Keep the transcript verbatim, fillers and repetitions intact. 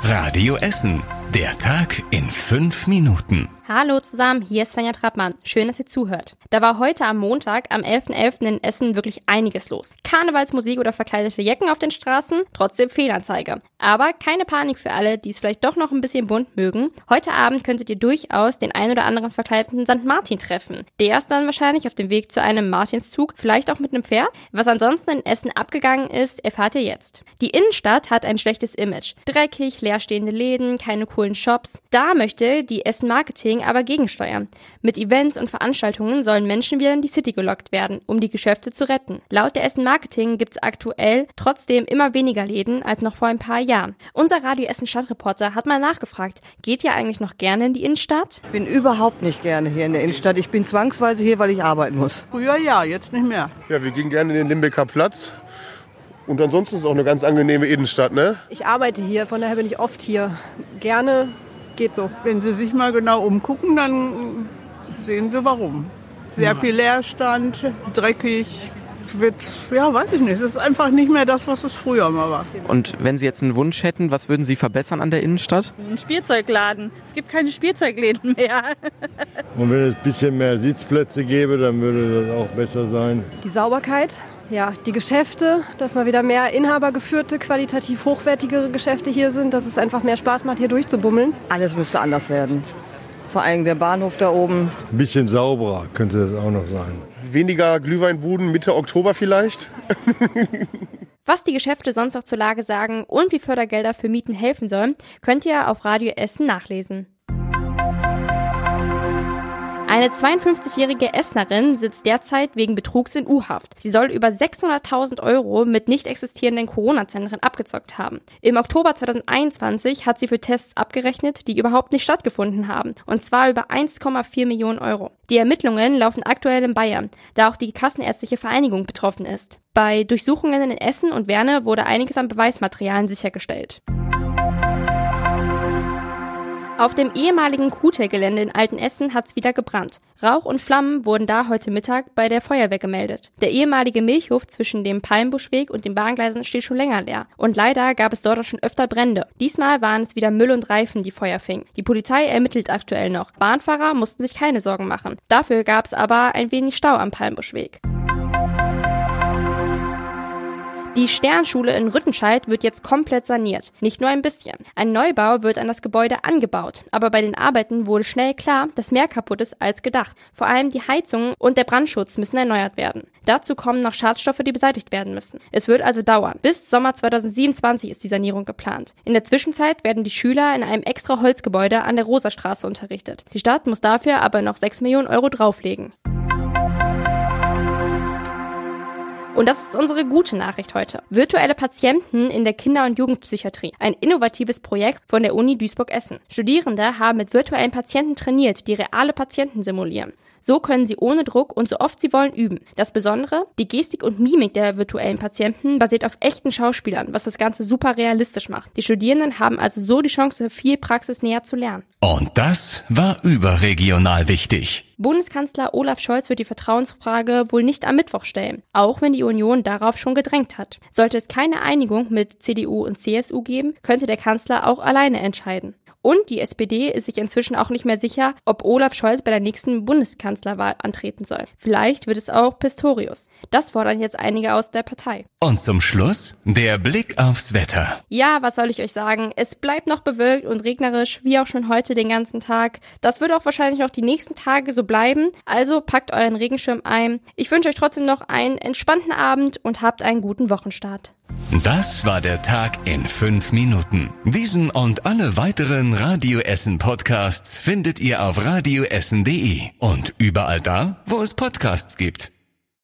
Radio Essen. Der Tag in fünf Minuten. Hallo zusammen, hier ist Svenja Trappmann. Schön, dass ihr zuhört. Da war heute am Montag, am elften elften in Essen wirklich einiges los. Karnevalsmusik oder verkleidete Jecken auf den Straßen, trotzdem Fehlanzeige. Aber keine Panik für alle, die es vielleicht doch noch ein bisschen bunt mögen. Heute Abend könntet ihr durchaus den ein oder anderen verkleideten Sankt Martin treffen. Der ist dann wahrscheinlich auf dem Weg zu einem Martinszug, vielleicht auch mit einem Pferd. Was ansonsten in Essen abgegangen ist, erfahrt ihr jetzt. Die Innenstadt hat ein schlechtes Image. Dreckig, leerstehende Läden, keine coolen Shops. Da möchte die Essen Marketing aber gegensteuern. Mit Events und Veranstaltungen sollen Menschen wieder in die City gelockt werden, um die Geschäfte zu retten. Laut der Essen Marketing gibt es aktuell trotzdem immer weniger Läden als noch vor ein paar Jahren. Unser Radio Essen Stadtreporter hat mal nachgefragt, geht ihr eigentlich noch gerne in die Innenstadt? Ich bin überhaupt nicht gerne hier in der Innenstadt. Ich bin zwangsweise hier, weil ich arbeiten muss. Früher ja, jetzt nicht mehr. Ja, wir gehen gerne in den Limbecker Platz. Und ansonsten ist es auch eine ganz angenehme Innenstadt, ne? Ich arbeite hier, von daher bin ich oft hier. Gerne, geht so. Wenn Sie sich mal genau umgucken, dann sehen Sie warum. Sehr viel Leerstand, dreckig, wird, ja, weiß ich nicht. Es ist einfach nicht mehr das, was es früher mal war. Und wenn Sie jetzt einen Wunsch hätten, was würden Sie verbessern an der Innenstadt? Ein Spielzeugladen. Es gibt keine Spielzeugläden mehr. Und wenn es ein bisschen mehr Sitzplätze gäbe, dann würde das auch besser sein. Die Sauberkeit. Ja, die Geschäfte, dass mal wieder mehr inhabergeführte, qualitativ hochwertigere Geschäfte hier sind, dass es einfach mehr Spaß macht, hier durchzubummeln. Alles müsste anders werden. Vor allem der Bahnhof da oben. Ein bisschen sauberer könnte das auch noch sein. Weniger Glühweinbuden Mitte Oktober vielleicht. Was die Geschäfte sonst noch zur Lage sagen und wie Fördergelder für Mieten helfen sollen, könnt ihr auf Radio Essen nachlesen. Eine zweiundfünfzigjährige Essenerin sitzt derzeit wegen Betrugs in U-Haft. Sie soll über sechshunderttausend Euro mit nicht existierenden Corona-Zentren abgezockt haben. Im Oktober zweitausendeinundzwanzig hat sie für Tests abgerechnet, die überhaupt nicht stattgefunden haben. Und zwar über eins Komma vier Millionen Euro. Die Ermittlungen laufen aktuell in Bayern, da auch die Kassenärztliche Vereinigung betroffen ist. Bei Durchsuchungen in Essen und Werne wurde einiges an Beweismaterialien sichergestellt. Auf dem ehemaligen Kuhtel-Gelände in Altenessen hat's wieder gebrannt. Rauch und Flammen wurden da heute Mittag bei der Feuerwehr gemeldet. Der ehemalige Milchhof zwischen dem Palmbuschweg und den Bahngleisen steht schon länger leer. Und leider gab es dort auch schon öfter Brände. Diesmal waren es wieder Müll und Reifen, die Feuer fingen. Die Polizei ermittelt aktuell noch. Bahnfahrer mussten sich keine Sorgen machen. Dafür gab es aber ein wenig Stau am Palmbuschweg. Die Sternschule in Rüttenscheid wird jetzt komplett saniert. Nicht nur ein bisschen. Ein Neubau wird an das Gebäude angebaut. Aber bei den Arbeiten wurde schnell klar, dass mehr kaputt ist als gedacht. Vor allem die Heizung und der Brandschutz müssen erneuert werden. Dazu kommen noch Schadstoffe, die beseitigt werden müssen. Es wird also dauern. Bis Sommer zweitausendsiebenundzwanzig ist die Sanierung geplant. In der Zwischenzeit werden die Schüler in einem extra Holzgebäude an der Rosastraße unterrichtet. Die Stadt muss dafür aber noch sechs Millionen Euro drauflegen. Und das ist unsere gute Nachricht heute. Virtuelle Patienten in der Kinder- und Jugendpsychiatrie. Ein innovatives Projekt von der Uni Duisburg-Essen. Studierende haben mit virtuellen Patienten trainiert, die reale Patienten simulieren. So können sie ohne Druck und so oft sie wollen üben. Das Besondere, die Gestik und Mimik der virtuellen Patienten basiert auf echten Schauspielern, was das Ganze super realistisch macht. Die Studierenden haben also so die Chance, viel praxisnäher zu lernen. Und das war überregional wichtig. Bundeskanzler Olaf Scholz wird die Vertrauensfrage wohl nicht am Mittwoch stellen, auch wenn die Union darauf schon gedrängt hat. Sollte es keine Einigung mit C D U und C S U geben, könnte der Kanzler auch alleine entscheiden. Und die S P D ist sich inzwischen auch nicht mehr sicher, ob Olaf Scholz bei der nächsten Bundeskanzlerwahl antreten soll. Vielleicht wird es auch Pistorius. Das fordern jetzt einige aus der Partei. Und zum Schluss der Blick aufs Wetter. Ja, was soll ich euch sagen? Es bleibt noch bewölkt und regnerisch, wie auch schon heute den ganzen Tag. Das wird auch wahrscheinlich noch die nächsten Tage so bleiben. Also packt euren Regenschirm ein. Ich wünsche euch trotzdem noch einen entspannten Abend und habt einen guten Wochenstart. Das war der Tag in fünf Minuten. Diesen und alle weiteren Radio Essen Podcasts findet ihr auf radioessen punkt de und überall da, wo es Podcasts gibt.